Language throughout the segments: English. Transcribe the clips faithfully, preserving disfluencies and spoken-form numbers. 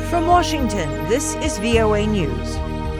From Washington, this is V O A News.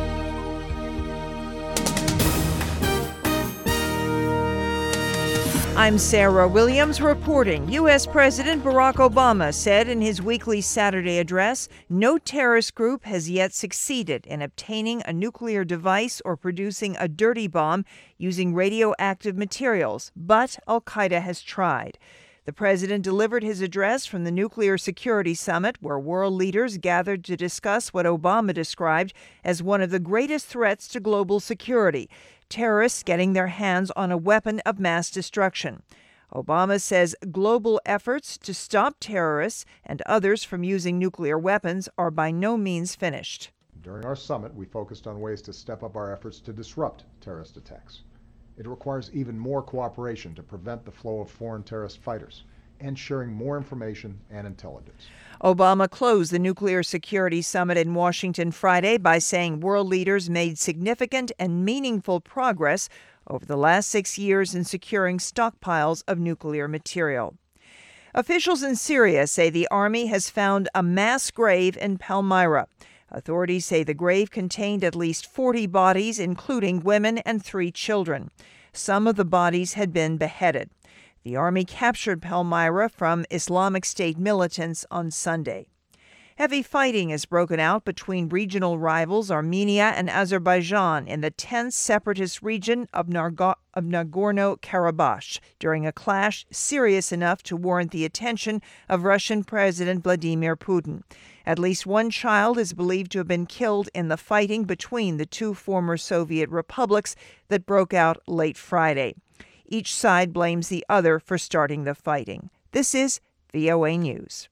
I'm Sarah Williams reporting. U S. President Barack Obama said in his weekly Saturday address, no terrorist group has yet succeeded in obtaining a nuclear device or producing a dirty bomb using radioactive materials, but Al-Qaeda has tried. The president delivered his address from the Nuclear Security Summit, where world leaders gathered to discuss what Obama described as one of the greatest threats to global security: terrorists getting their hands on a weapon of mass destruction. Obama says global efforts to stop terrorists and others from using nuclear weapons are by no means finished. During our summit, we focused on ways to step up our efforts to disrupt terrorist attacks. It requires even more cooperation to prevent the flow of foreign terrorist fighters and sharing more information and intelligence. Obama closed the Nuclear Security Summit in Washington Friday by saying world leaders made significant and meaningful progress over the last six years in securing stockpiles of nuclear material. Officials in Syria say the army has found a mass grave in Palmyra. Authorities say the grave contained at least forty bodies, including women and three children. Some of the bodies had been beheaded. The army captured Palmyra from Islamic State militants on Sunday. Heavy fighting has broken out between regional rivals Armenia and Azerbaijan in the tense separatist region of, Nargo- of Nagorno-Karabakh during a clash serious enough to warrant the attention of Russian President Vladimir Putin. At least one child is believed to have been killed in the fighting between the two former Soviet republics that broke out late Friday. Each side blames the other for starting the fighting. This is V O A News.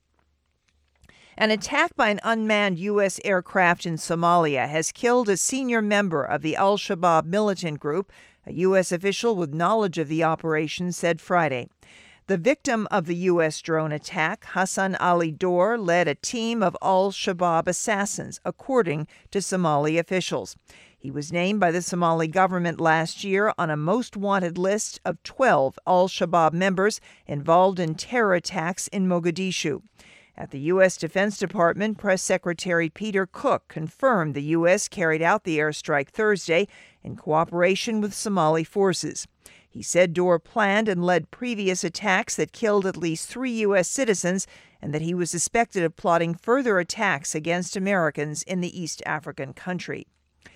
An attack by an unmanned U S aircraft in Somalia has killed a senior member of the Al-Shabaab militant group, a U S official with knowledge of the operation said Friday. The victim of the U S drone attack, Hassan Ali Dor, led a team of Al-Shabaab assassins, according to Somali officials. He was named by the Somali government last year on a most wanted list of twelve Al-Shabaab members involved in terror attacks in Mogadishu. At the U S. Defense Department, Press Secretary Peter Cook confirmed the U S carried out the airstrike Thursday in cooperation with Somali forces. He said Dor planned and led previous attacks that killed at least three U S citizens and that he was suspected of plotting further attacks against Americans in the East African country.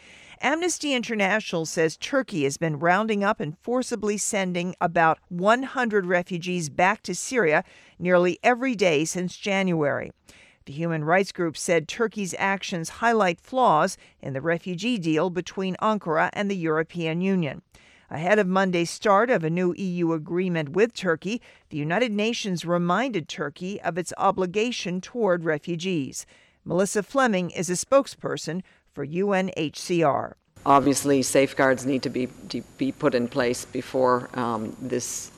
Amnesty International says Turkey has been rounding up and forcibly sending about one hundred refugees back to Syria nearly every day since January. The human rights group said Turkey's actions highlight flaws in the refugee deal between Ankara and the European Union. Ahead of Monday's start of a new E U agreement with Turkey, the United Nations reminded Turkey of its obligation toward refugees. Melissa Fleming is a spokesperson for U N H C R. Obviously, safeguards need to be to be put in place before um, this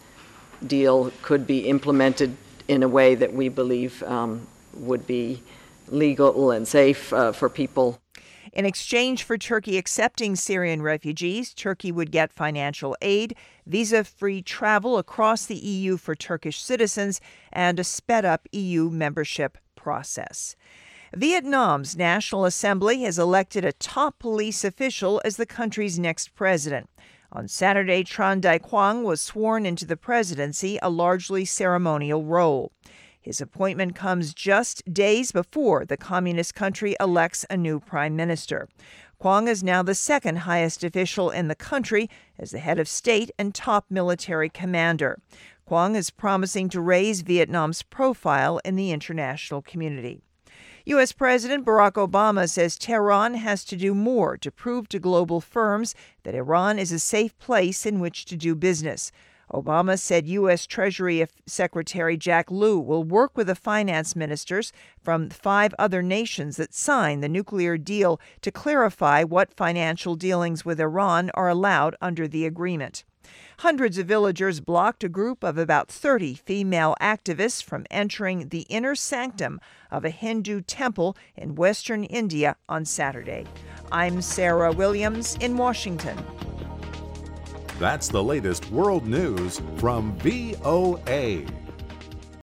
deal could be implemented in a way that we believe um, would be legal and safe uh, for people. In exchange for Turkey accepting Syrian refugees, Turkey would get financial aid, visa-free travel across the E U for Turkish citizens, and a sped-up E U membership process. Vietnam's National Assembly has elected a top police official as the country's next president. On Saturday, Tran Dai Quang was sworn into the presidency, a largely ceremonial role. His appointment comes just days before the communist country elects a new prime minister. Quang is now the second highest official in the country as the head of state and top military commander. Quang is promising to raise Vietnam's profile in the international community. U S. President Barack Obama says Tehran has to do more to prove to global firms that Iran is a safe place in which to do business. Obama said U S. Treasury Secretary Jack Lew will work with the finance ministers from five other nations that signed the nuclear deal to clarify what financial dealings with Iran are allowed under the agreement. Hundreds of villagers blocked a group of about thirty female activists from entering the inner sanctum of a Hindu temple in western India on Saturday. I'm Sarah Williams in Washington. That's the latest world news from V O A.